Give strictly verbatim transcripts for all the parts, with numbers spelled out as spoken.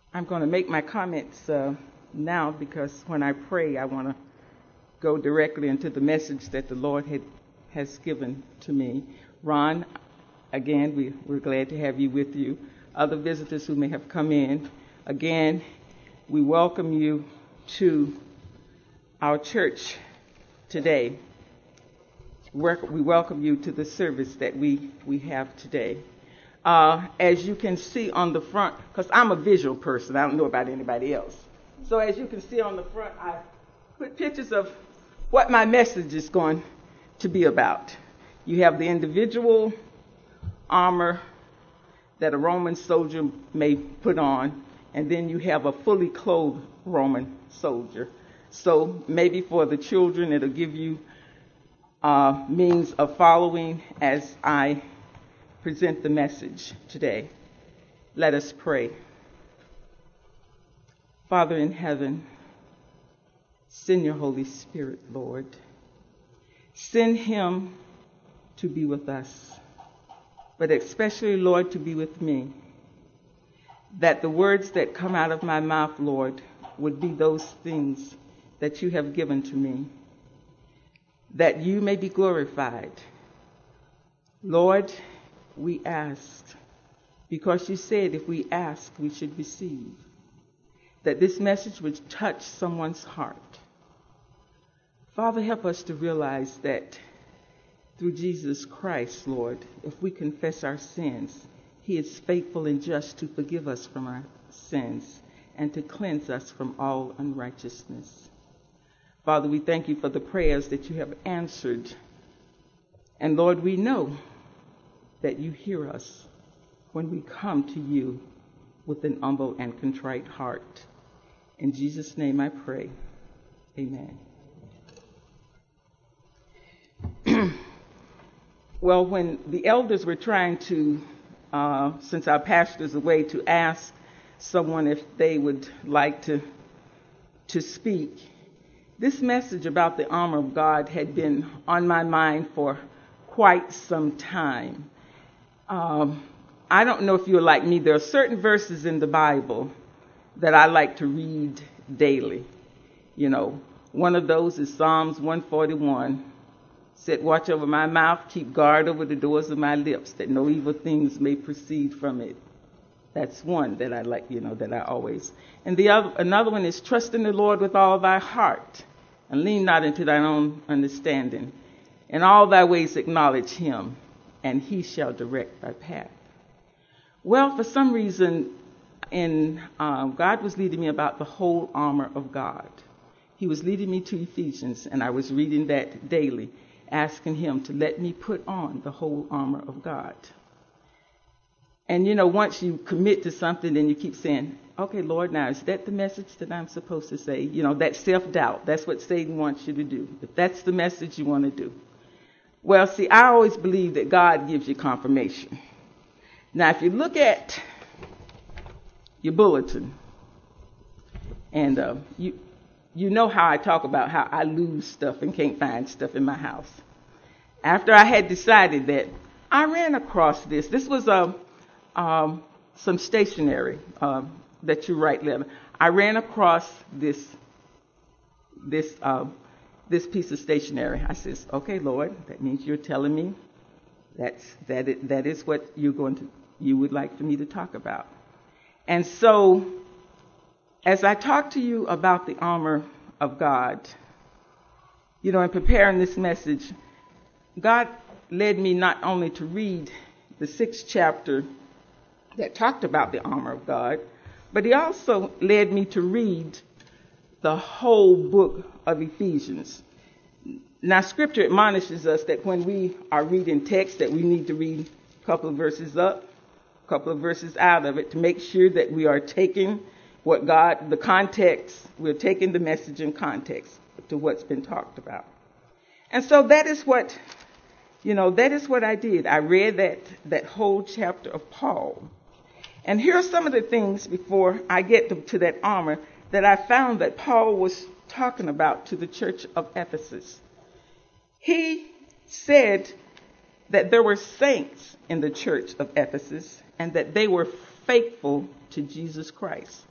I'm going to make my comments uh, now because when I pray, I want to go directly into the message that the Lord had, has given to me. Ron, again, we, we're glad to have you with you. Other visitors who may have come in, again, we welcome you to our church today. We welcome you to the service that we, we have today. Uh, as you can see on the front, because I'm a visual person, I don't know about anybody else. So as you can see on the front, I put pictures of what my message is going to be about. You have the individual armor that a Roman soldier may put on, and then you have a fully clothed Roman soldier. So maybe for the children, it'll give you uh, means of following as I present the message today. Let us pray. Father in heaven, send your Holy Spirit, Lord. Send him to be with us, but especially, Lord, to be with me. That the words that come out of my mouth, Lord, would be those things that you have given to me, that you may be glorified. Lord, we ask, because you said if we ask, we should receive, that this message would touch someone's heart. Father, help us to realize that through Jesus Christ, Lord, if we confess our sins, he is faithful and just to forgive us from our sins and to cleanse us from all unrighteousness. Father, we thank you for the prayers that you have answered. And Lord, we know that you hear us when we come to you with an humble and contrite heart. In Jesus' name I pray. Amen. Well, when the elders were trying to, uh, since our pastor's away, to ask someone if they would like to, to speak, this message about the armor of God had been on my mind for quite some time. Um, I don't know if you're like me. There are certain verses in the Bible that I like to read daily. You know, one of those is Psalms one forty-one. Said, watch over my mouth, keep guard over the doors of my lips, that no evil things may proceed from it. That's one that I like, you know, that I always. And the other, another one is trust in the Lord with all thy heart, and lean not into thine own understanding. In all thy ways acknowledge him, and he shall direct thy path. Well, for some reason, in um, God was leading me about the whole armor of God. He was leading me to Ephesians, and I was reading that daily, asking him to let me put on the whole armor of God. And, you know, once you commit to something, then you keep saying, okay, Lord, now, is that the message that I'm supposed to say? You know, that self-doubt, that's what Satan wants you to do. If that's the message you want to do. Well, see, I always believe that God gives you confirmation. Now, if you look at your bulletin, and uh, you you know how I talk about how I lose stuff and can't find stuff in my house. After I had decided that, I ran across this. This was a um, some stationery uh, that you write letter. I ran across this this uh, this piece of stationery. I says, "Okay, Lord, that means you're telling me that's that it, that is what you're going to you would like for me to talk about." And so, as I talk to you about the armor of God, you know, in preparing this message, God led me not only to read the sixth chapter that talked about the armor of God, but he also led me to read the whole book of Ephesians. Now, Scripture admonishes us that when we are reading text, that we need to read a couple of verses up, a couple of verses out of it to make sure that we are taking what God, the context, we're taking the message in context to what's been talked about. And so that is what, you know, that is what I did. I read that, that whole chapter of Paul. And here are some of the things before I get to, to that armor that I found that Paul was talking about to the church of Ephesus. He said that there were saints in the church of Ephesus and that they were faithful to Jesus Christ.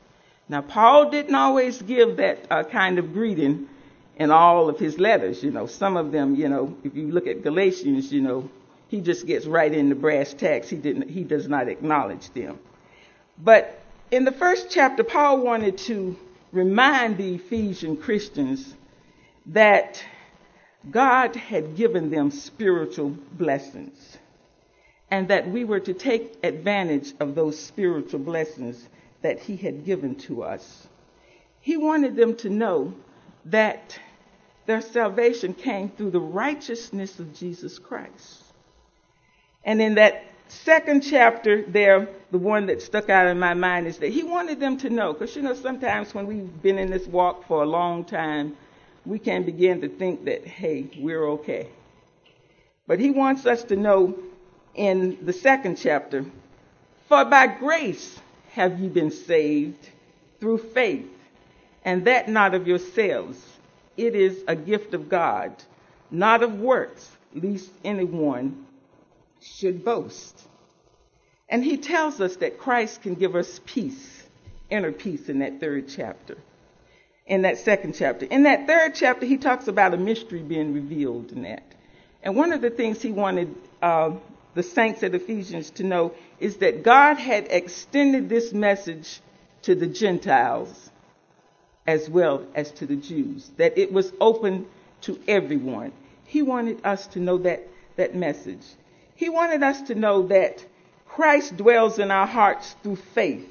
Now, Paul didn't always give that uh, kind of greeting in all of his letters. You know, some of them, you know, if you look at Galatians, you know, he just gets right into brass tacks. He didn't, he does not acknowledge them. But in the first chapter, Paul wanted to remind the Ephesian Christians that God had given them spiritual blessings, and that we were to take advantage of those spiritual blessings that he had given to us. He wanted them to know that their salvation came through the righteousness of Jesus Christ. And in that second chapter there, the one that stuck out in my mind is that he wanted them to know, because, you know, sometimes when we've been in this walk for a long time, we can begin to think that, hey, we're okay. But he wants us to know in the second chapter, for by grace have ye been saved through faith, and that not of yourselves. It is a gift of God, not of works, lest anyone should boast. And he tells us that Christ can give us peace, inner peace, in that third chapter. In that second chapter. In that third chapter, he talks about a mystery being revealed in that. And one of the things he wanted uh, the saints at Ephesians to know is that God had extended this message to the Gentiles as well as to the Jews, that it was open to everyone. He wanted us to know that, that message. He wanted us to know that Christ dwells in our hearts through faith,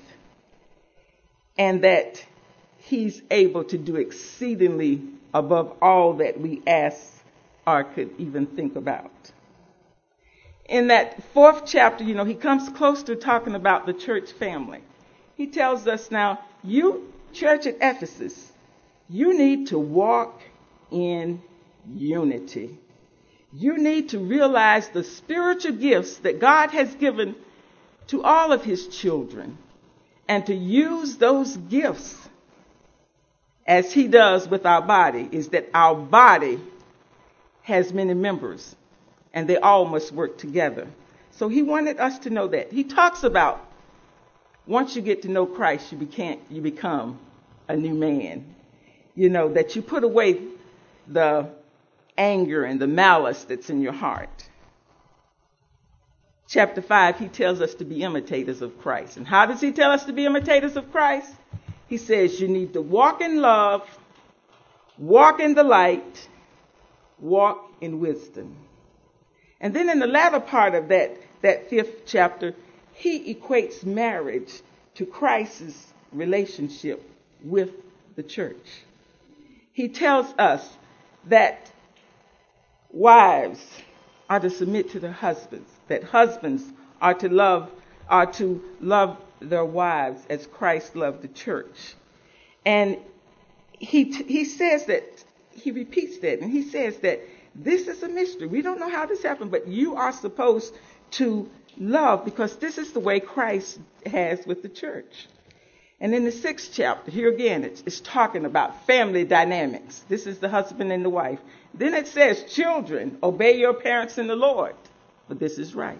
and that he's able to do exceedingly above all that we ask or could even think about. In that fourth chapter, you know, he comes close to talking about the church family. He tells us now, you, church at Ephesus, you need to walk in unity. You need to realize the spiritual gifts that God has given to all of his children, and to use those gifts as he does with our body, is that our body has many members, and they all must work together. So he wanted us to know that. He talks about once you get to know Christ, you, became, you become a new man. You know, that you put away the anger and the malice that's in your heart. Chapter five, he tells us to be imitators of Christ. And how does he tell us to be imitators of Christ? He says you need to walk in love, walk in the light, walk in wisdom. And then in the latter part of that, that fifth chapter, he equates marriage to Christ's relationship with the church. He tells us that wives are to submit to their husbands, that husbands are to love, are to love their wives as Christ loved the church. And he he says that, he repeats that, and he says that this is a mystery. We don't know how this happened, but you are supposed to love because this is the way Christ has with the church. And in the sixth chapter, here again, it's, it's talking about family dynamics. This is the husband and the wife. Then it says, children, obey your parents in the Lord, for this is right.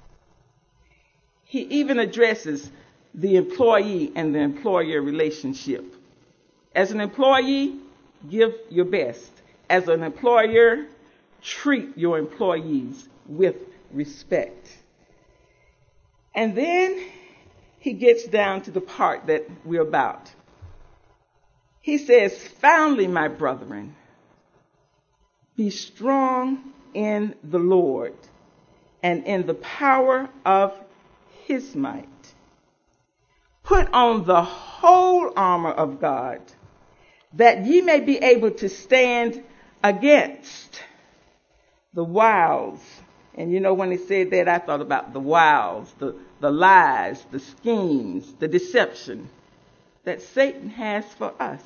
He even addresses the employee and the employer relationship. As an employee, give your best. As an employer, treat your employees with respect. And then he gets down to the part that we're about. He says, finally, my brethren, be strong in the Lord and in the power of his might. Put on the whole armor of God, that ye may be able to stand against the wiles. And you know, when he said that, I thought about the wiles, the, the lies, the schemes, the deception that Satan has for us.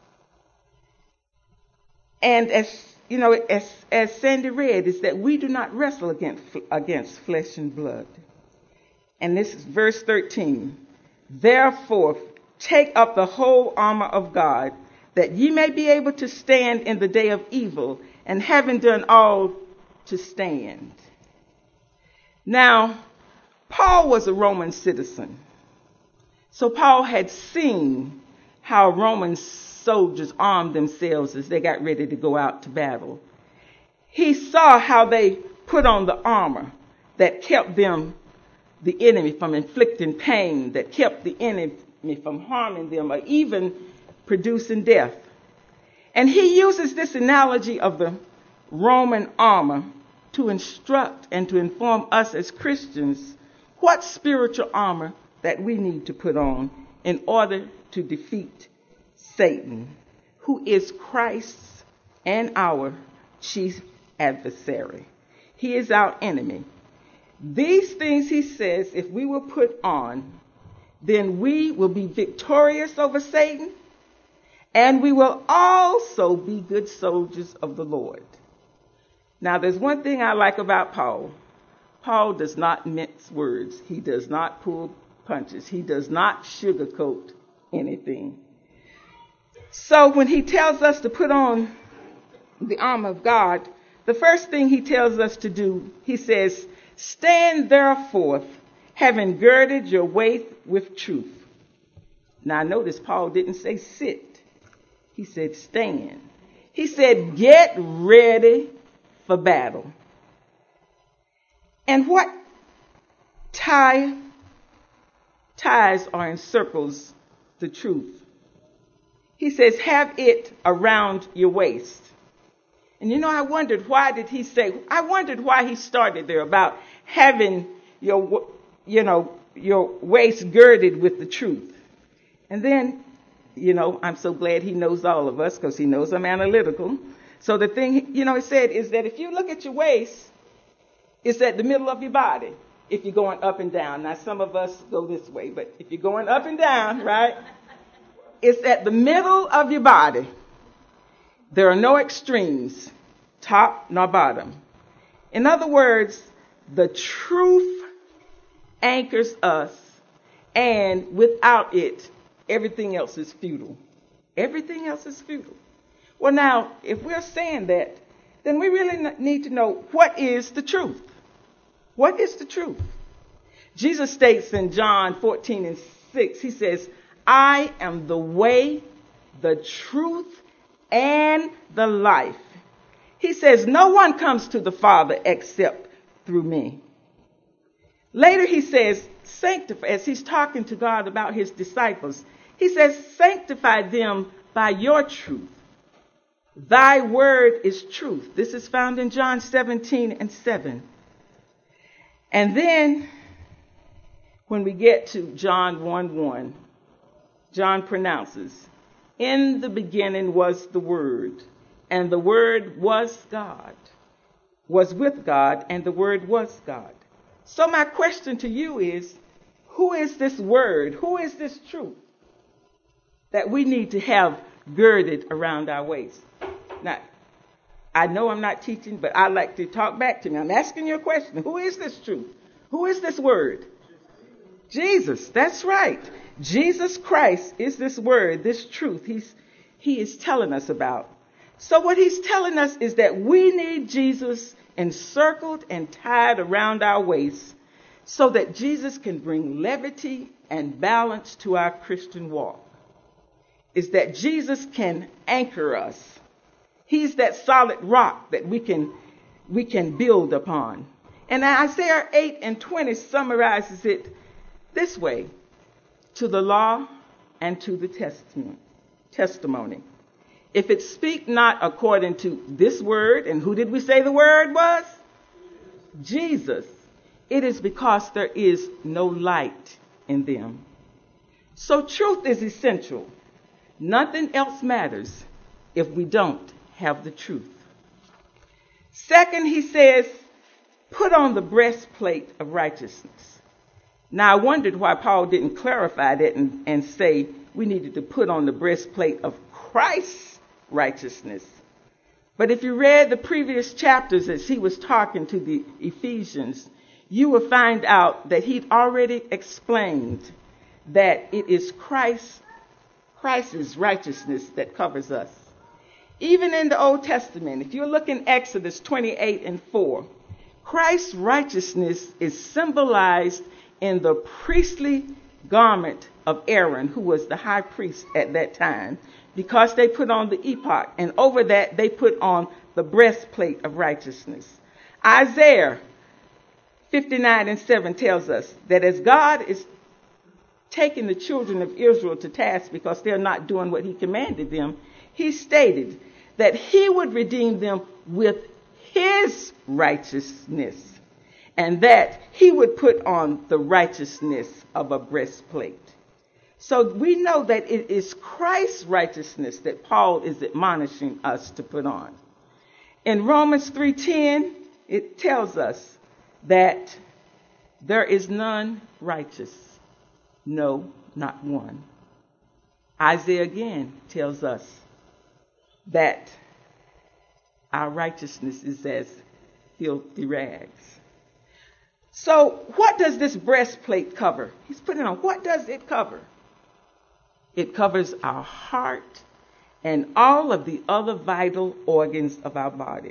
And as you know, as, as Sandy read, is that we do not wrestle against, against flesh and blood. And this is verse thirteen. Therefore, take up the whole armor of God, that ye may be able to stand in the day of evil, and having done all, to stand. Now, Paul was a Roman citizen. So Paul had seen how Roman soldiers armed themselves as they got ready to go out to battle. He saw how they put on the armor that kept them, the enemy, from inflicting pain, that kept the enemy from harming them or even producing death. And he uses this analogy of the Roman armor to instruct and to inform us as Christians what spiritual armor that we need to put on in order to defeat Satan, who is Christ's and our chief adversary. He is our enemy. These things, he says, if we will put on, then we will be victorious over Satan, and we will also be good soldiers of the Lord. Now, there's one thing I like about Paul. Paul does not mince words. He does not pull punches. He does not sugarcoat anything. So when he tells us to put on the armor of God, the first thing he tells us to do, he says, stand therefore, having girded your waist with truth. Now notice Paul didn't say sit. He said stand. He said get ready for battle. And what tie ties or encircles the truth? He says have it around your waist. And you know, I wondered why did he say, I wondered why he started there about having your, you know, your waist girded with the truth. And then, you know, I'm so glad he knows all of us because he knows I'm analytical. So the thing, you know, he said is that if you look at your waist, it's at the middle of your body if you're going up and down. Now, some of us go this way, but if you're going up and down, right, it's at the middle of your body. There are no extremes, top nor bottom. In other words, the truth anchors us, and without it, everything else is futile. Everything else is futile. Well, now, if we're saying that, then we really need to know what is the truth. What is the truth? Jesus states in John fourteen and six, he says, I am the way, the truth, and the life. He says, no one comes to the Father except through me. Later he says, sanctify, as he's talking to God about his disciples, he says, sanctify them by your truth. Thy word is truth. This is found in John seventeen and seven. And then when we get to John one one, John pronounces, in the beginning was the Word, and the Word was God, was with God, and the Word was God. So my question to you is, who is this Word? Who is this truth that we need to have girded around our waist? Now, I know I'm not teaching, but I like to talk back to me. I'm asking you a question. Who is this truth? Who is this Word? Jesus. That's right. Jesus Christ is this word, this truth he's, he is telling us about. So what he's telling us is that we need Jesus encircled and tied around our waist so that Jesus can bring levity and balance to our Christian walk. Is that Jesus can anchor us. He's that solid rock that we can, we can build upon. And Isaiah eight and twenty summarizes it this way. To the law and to the testament, testimony. If it speak not according to this word, and who did we say the word was? Jesus. It is because there is no light in them. So truth is essential. Nothing else matters if we don't have the truth. Second, he says, put on the breastplate of righteousness. Now, I wondered why Paul didn't clarify that and, and say we needed to put on the breastplate of Christ's righteousness. But if you read the previous chapters as he was talking to the Ephesians, you will find out that he'd already explained that it is Christ, Christ's righteousness that covers us. Even in the Old Testament, if you look in Exodus twenty-eight and four, Christ's righteousness is symbolized in the priestly garment of Aaron, who was the high priest at that time, because they put on the ephod, and over that they put on the breastplate of righteousness. Isaiah fifty-nine and seven tells us that as God is taking the children of Israel to task because they're not doing what he commanded them, he stated that he would redeem them with his righteousness, and that he would put on the righteousness of a breastplate. So we know that it is Christ's righteousness that Paul is admonishing us to put on. In Romans three ten, it tells us that there is none righteous, no, not one. Isaiah again tells us that our righteousness is as filthy rags. So what does this breastplate cover? He's putting on. What does it cover? It covers our heart and all of the other vital organs of our bodies.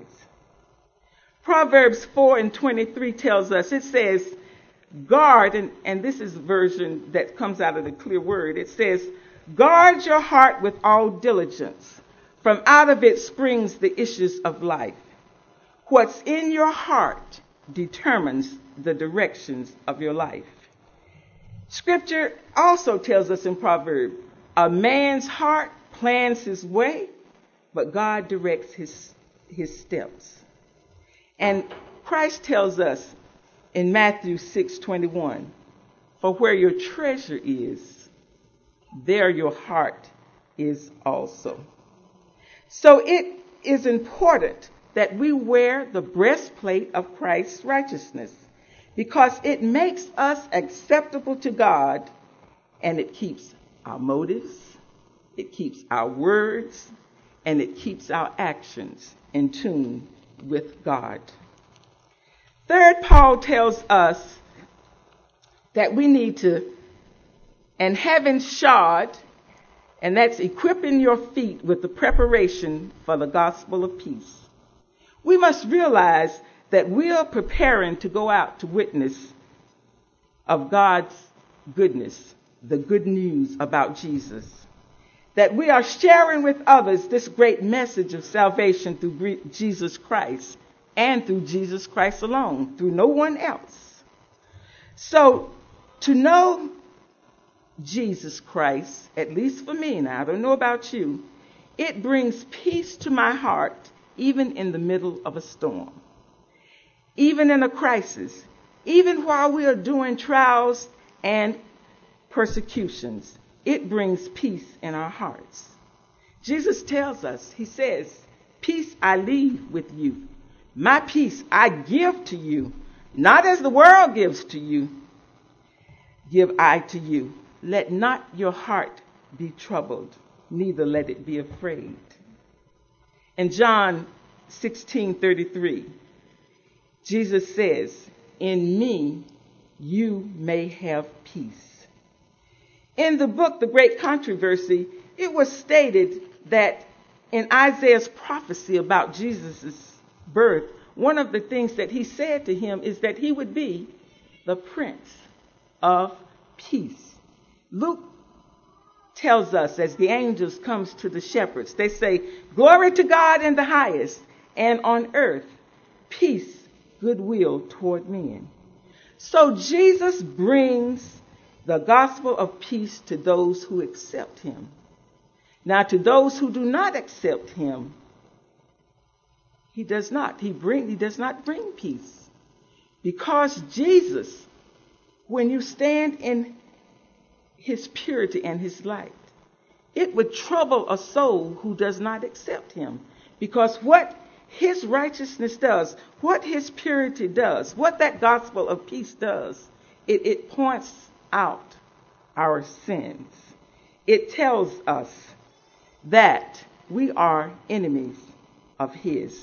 Proverbs four and twenty-three tells us, it says, guard, and, and this is a version that comes out of the clear word. It says, guard your heart with all diligence. From out of it springs the issues of life. What's in your heart determines the directions of your life. Scripture also tells us in Proverbs, a man's heart plans his way, but God directs his, his steps. And Christ tells us in Matthew six twenty-one, for where your treasure is, there your heart is also. So it is important that we wear the breastplate of Christ's righteousness, because it makes us acceptable to God, and it keeps our motives, it keeps our words, and it keeps our actions in tune with God. Third, Paul tells us that we need to, and having shod, and that's equipping your feet with the preparation for the gospel of peace. We must realize that we are preparing to go out to witness of God's goodness, the good news about Jesus. That we are sharing with others this great message of salvation through Jesus Christ, and through Jesus Christ alone, through no one else. So to know Jesus Christ, at least for me now, I don't know about you, it brings peace to my heart, even in the middle of a storm, even in a crisis, even while we are doing trials and persecutions. It brings peace in our hearts. Jesus tells us, he says, peace I leave with you. My peace I give to you. Not as the world gives to you, give I to you. Let not your heart be troubled, neither let it be afraid. In John sixteen thirty-three, Jesus says, in me you may have peace. In the book, The Great Controversy, it was stated that in Isaiah's prophecy about Jesus' birth, one of the things that he said to him is that he would be the Prince of Peace. Luke tells us, as the angels comes to the shepherds, they say, glory to God in the highest, and on earth, peace, goodwill toward men. So Jesus brings the gospel of peace to those who accept him. Now, to those who do not accept him, he does not. He bring. He does not bring peace, because Jesus, when you stand in his purity and his light, it would trouble a soul who does not accept him, because what his righteousness does, what his purity does, what that gospel of peace does, it, it points out our sins. It tells us that we are enemies of his.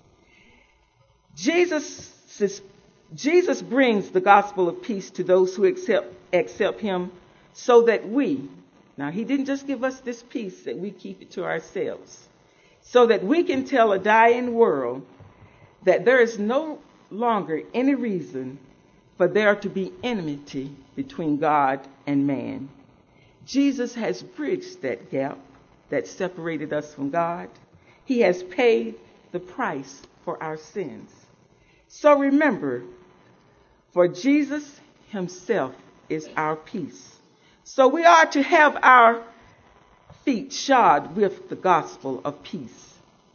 Jesus, Jesus brings the gospel of peace to those who accept, accept him, so that we, now he didn't just give us this peace that we keep it to ourselves, so that we can tell a dying world that there is no longer any reason for there to be enmity between God and man. Jesus has bridged that gap that separated us from God. He has paid the price for our sins. So remember, for Jesus himself is our peace. So we are to have our feet shod with the gospel of peace.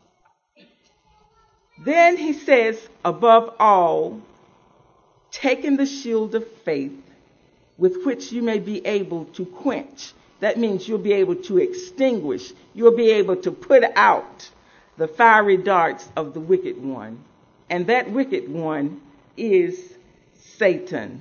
Then he says, above all, taking the shield of faith, with which you may be able to quench. That means you'll be able to extinguish. You'll be able to put out the fiery darts of the wicked one. And that wicked one is Satan.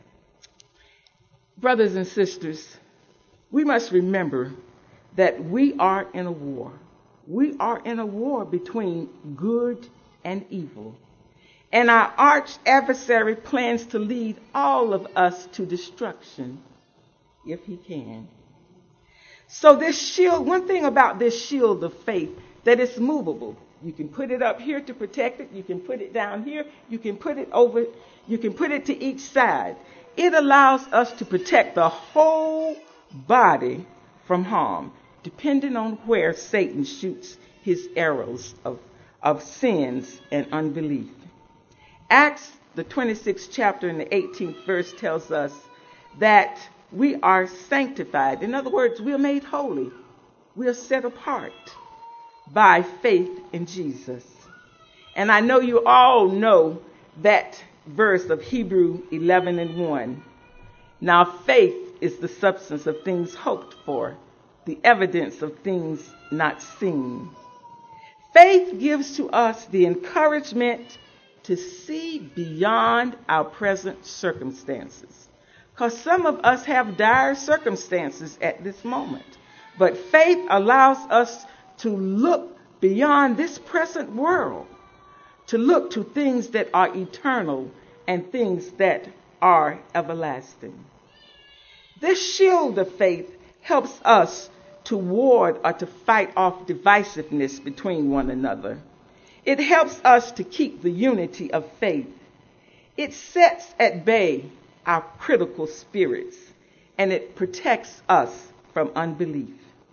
Brothers and sisters, we must remember that we are in a war. We are in a war between good and evil. And our arch adversary plans to lead all of us to destruction if he can. So this shield, one thing about this shield of faith, that it's movable. You can put it up here to protect it. You can put it down here. You can put it over. You can put it to each side. It allows us to protect the whole body from harm, depending on where Satan shoots his arrows of, of sins and unbelief. Acts, the twenty-sixth chapter and the eighteenth verse tells us that we are sanctified. In other words, we are made holy. We are set apart by faith in Jesus. And I know you all know that verse of Hebrews eleven and one. Now faith is the substance of things hoped for, the evidence of things not seen. Faith gives to us the encouragement to see beyond our present circumstances. Because some of us have dire circumstances at this moment. But faith allows us to look beyond this present world, to look to things that are eternal and things that are everlasting. This shield of faith helps us to ward or to fight off divisiveness between one another. It helps us to keep the unity of faith. It sets at bay our critical spirits, and it protects us from unbelief.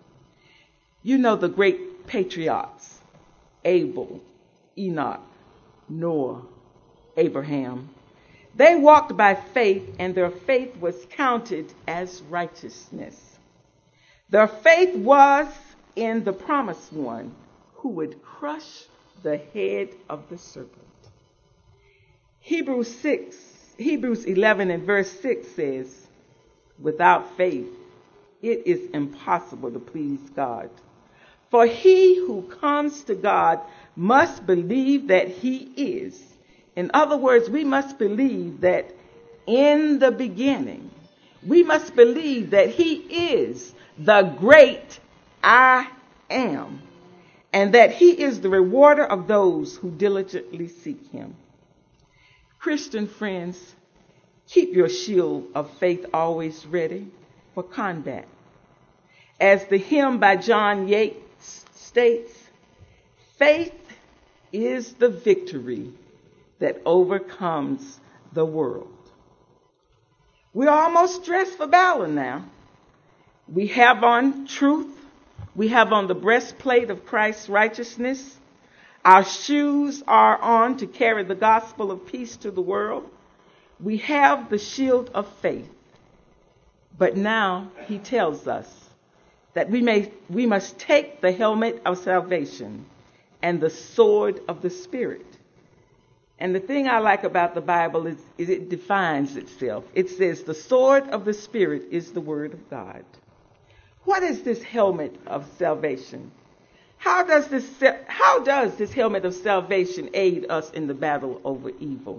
You know the great patriots, Abel, Enoch, Noah, Abraham. They walked by faith, and their faith was counted as righteousness. Their faith was in the promised one who would crush the head of the serpent. Hebrews six, Hebrews eleven and verse six says, without faith, it is impossible to please God. For he who comes to God must believe that he is. In other words, we must believe that in the beginning, we must believe that he is the great I am, and that he is the rewarder of those who diligently seek him. Christian friends, keep your shield of faith always ready for combat. As the hymn by John Yates states, faith is the victory that overcomes the world. We're almost dressed for battle now. We have on truth. We have on the breastplate of Christ's righteousness. Our shoes are on to carry the gospel of peace to the world. We have the shield of faith. But now he tells us that we may we must take the helmet of salvation and the sword of the Spirit. And the thing I like about the Bible is, is it defines itself. It says the sword of the Spirit is the word of God. What is this helmet of salvation? How does this how does this helmet of salvation aid us in the battle over evil?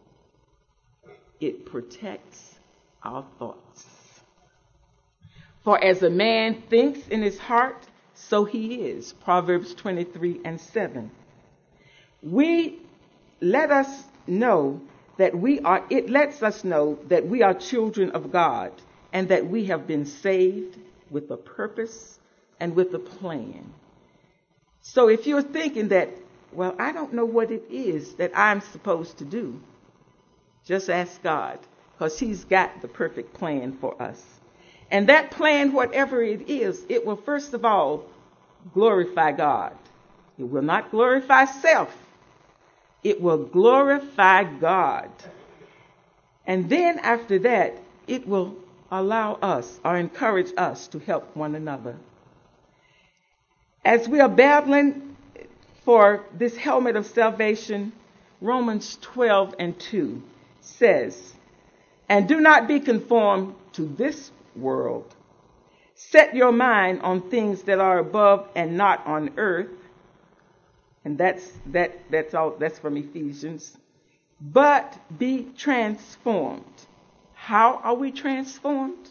It protects our thoughts. For as a man thinks in his heart, so he is. Proverbs twenty-three and seven. We let us know that we are, it lets us know that we are children of God and that we have been saved with a purpose and with a plan. So if you're thinking that, well, I don't know what it is that I'm supposed to do, just ask God, because he's got the perfect plan for us. And that plan, whatever it is, it will first of all glorify God. It will not glorify self. It will glorify God. And then after that, it will allow us or encourage us to help one another. As we are battling for this helmet of salvation, Romans twelve and two says, "And do not be conformed to this world. Set your mind on things that are above and not on earth." And that's that that's all that's from Ephesians. "But be transformed." How are we transformed?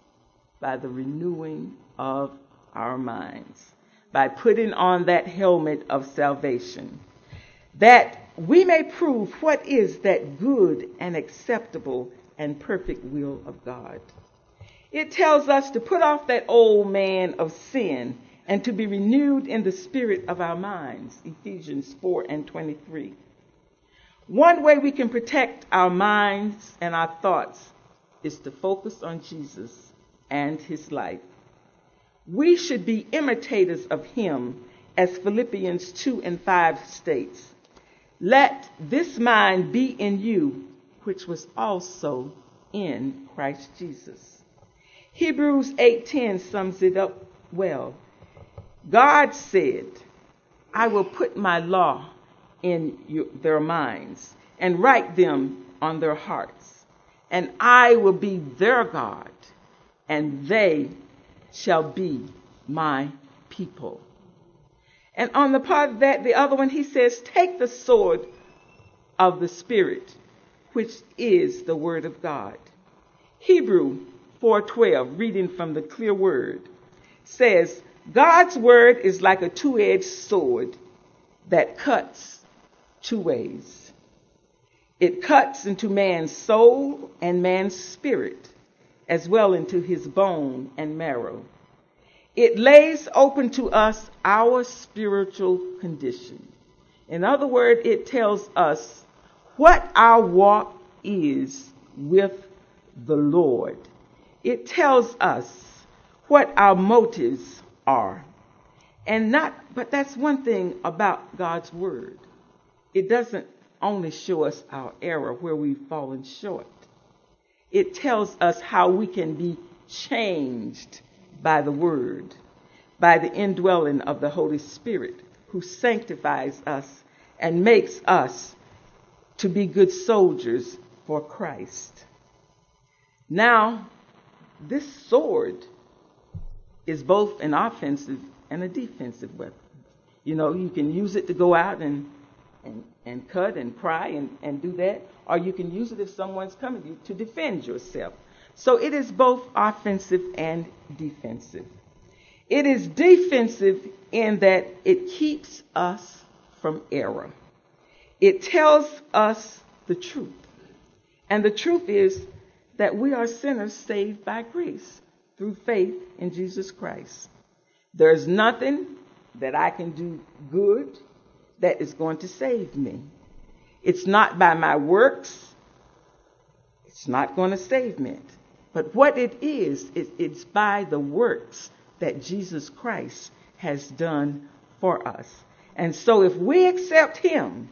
By the renewing of our minds. By putting on that helmet of salvation. That we may prove what is that good and acceptable and perfect will of God. It tells us to put off that old man of sin and to be renewed in the spirit of our minds. Ephesians four and twenty-three. One way we can protect our minds and our thoughts is to focus on Jesus and his life. We should be imitators of him, as Philippians two and five states. "Let this mind be in you, which was also in Christ Jesus." Hebrews eight ten sums it up well. God said, "I will put my law in you, their minds and write them on their hearts. And I will be their God, and they shall be my people." And on the part of that, the other one, he says, "Take the sword of the Spirit, which is the word of God." Hebrew four twelve, reading from the Clear Word, says, "God's word is like a two-edged sword that cuts two ways. It cuts into man's soul and man's spirit, as well into his bone and marrow. It lays open to us our spiritual condition." In other words, it tells us what our walk is with the Lord. It tells us what our motives are. And not, but that's one thing about God's word. It doesn't only show us our error, where we've fallen short. It tells us how we can be changed by the word, by the indwelling of the Holy Spirit, who sanctifies us and makes us to be good soldiers for Christ. Now, this sword is both an offensive and a defensive weapon. You know, you can use it to go out and and, and cut and pry and, and do that, or you can use it if someone's coming to you to defend yourself. So it is both offensive and defensive. It is defensive in that it keeps us from error. It tells us the truth. And the truth is that we are sinners saved by grace through faith in Jesus Christ. There's nothing that I can do good that is going to save me. It's not by my works. It's not going to save me. But what it is, it, it's by the works that Jesus Christ has done for us. And so if we accept him,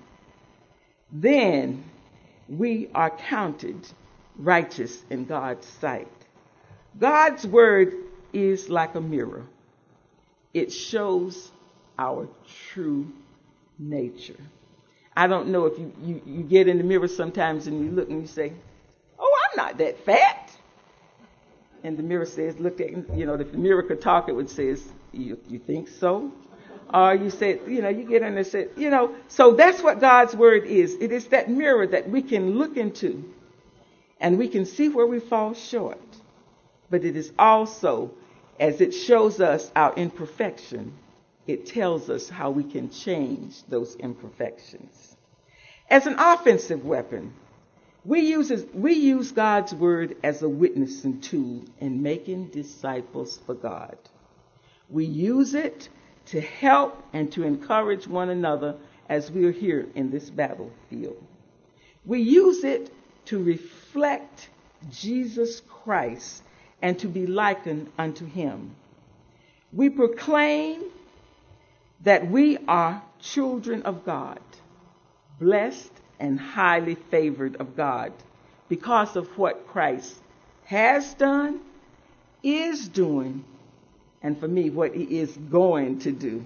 then we are counted righteous in God's sight. God's word is like a mirror. It shows our true nature. I don't know if you, you, you get in the mirror sometimes and you look and you say, "Oh, I'm not that fat." And the mirror says, look at, you know, if the mirror could talk, it would say, you, you think so? Or you say, you know, you get in there and say, you know, so that's what God's word is. It is that mirror that we can look into and we can see where we fall short. But it is also, as it shows us our imperfection, it tells us how we can change those imperfections. As an offensive weapon, we use, we use God's word as a witnessing tool in making disciples for God. We use it to help and to encourage one another as we are here in this battlefield. We use it to reflect Jesus Christ and to be likened unto him. We proclaim that we are children of God, blessed and highly favored of God because of what Christ has done, is doing, and for me, what he is going to do.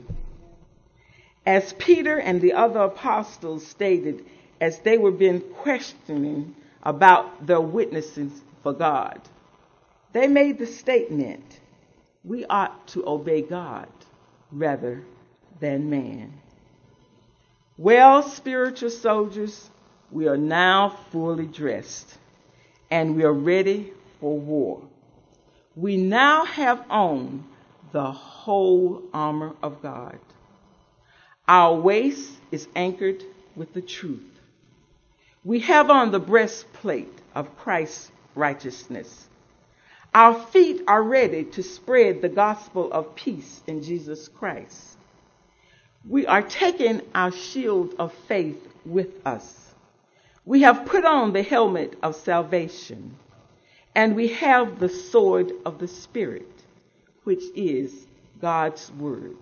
As Peter and the other apostles stated as they were being questioning about their witnesses for God, they made the statement, we ought to obey God rather than man. Well, spiritual soldiers, we are now fully dressed and we are ready for war. We now have on the whole armor of God. Our waist is anchored with the truth. We have on the breastplate of Christ's righteousness. Our feet are ready to spread the gospel of peace in Jesus Christ. We are taking our shield of faith with us. We have put on the helmet of salvation, and we have the sword of the Spirit, which is God's word.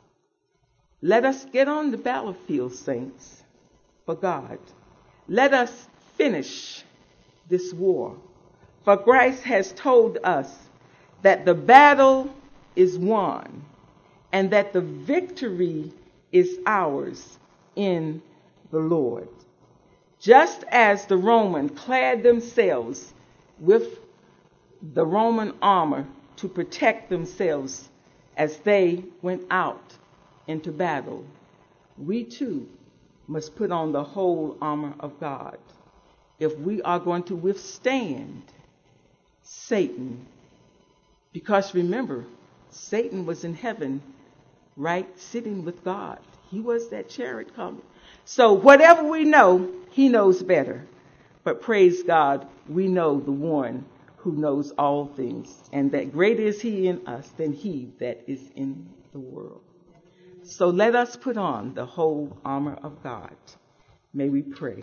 Let us get on the battlefield, saints, for God. Let us finish this war. For Christ has told us that the battle is won and that the victory is ours in the Lord. Just as the Romans clad themselves with the Roman armor to protect themselves as they went out into battle, we too must put on the whole armor of God if we are going to withstand Satan. Because remember, Satan was in heaven, right, sitting with God. He was that chariot coming. So whatever we know, he knows better. But praise God, we know the one who knows all things, and that greater is he in us than he that is in the world. So let us put on the whole armor of God. May we pray.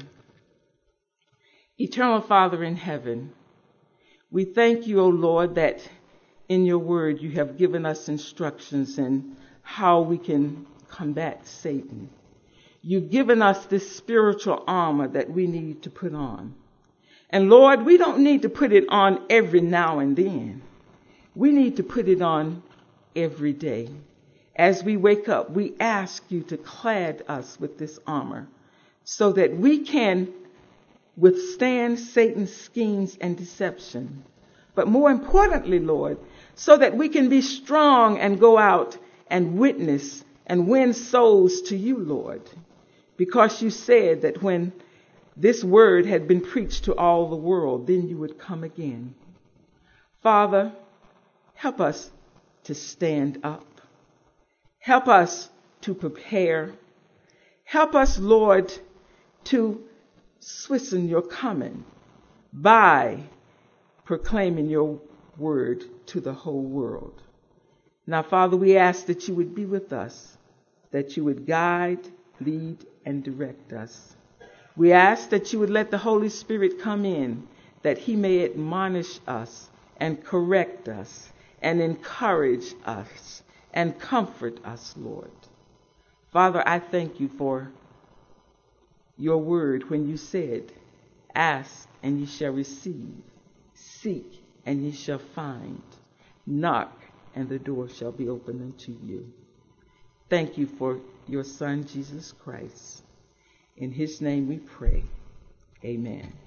Eternal Father in heaven, we thank you, O Lord, that in your word you have given us instructions in how we can combat Satan. You've given us this spiritual armor that we need to put on. And Lord, we don't need to put it on every now and then. We need to put it on every day. As we wake up, we ask you to clad us with this armor so that we can withstand Satan's schemes and deception. But more importantly, Lord, so that we can be strong and go out and witness and win souls to you, Lord. Because you said that when this word had been preached to all the world, then you would come again. Father, help us to stand up. Help us to prepare. Help us, Lord, to swissen your coming by proclaiming your word to the whole world. Now, Father, we ask that you would be with us, that you would guide, lead, and direct us. We ask that you would let the Holy Spirit come in, that he may admonish us and correct us and encourage us and comfort us, Lord. Father, I thank you for your word when you said, ask and ye shall receive, seek and ye shall find, knock and the door shall be opened unto you. Thank you for your Son, Jesus Christ. In his name we pray. Amen.